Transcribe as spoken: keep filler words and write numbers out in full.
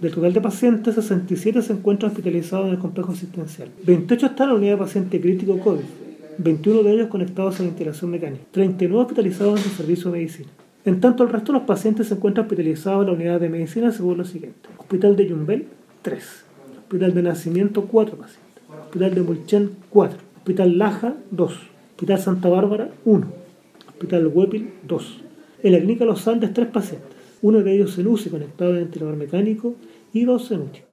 Del total de pacientes, sesenta y siete se encuentran hospitalizados en el complejo asistencial. veintiocho están en la unidad de paciente crítico COVID, veintiuno de ellos conectados a la ventilación mecánica, treinta y nueve hospitalizados en el servicio de medicina. En tanto, el resto de los pacientes se encuentran hospitalizados en la unidad de medicina según lo siguiente. Hospital de Yumbel, tres. Hospital de Nacimiento, cuatro pacientes. Hospital de Mulchen, cuatro. Hospital Laja, dos. Hospital Santa Bárbara, uno. Hospital Huépil, dos. En la clínica Los Andes, tres pacientes. Uno de ellos en U C I conectado al ventilador mecánico y dos en U T I.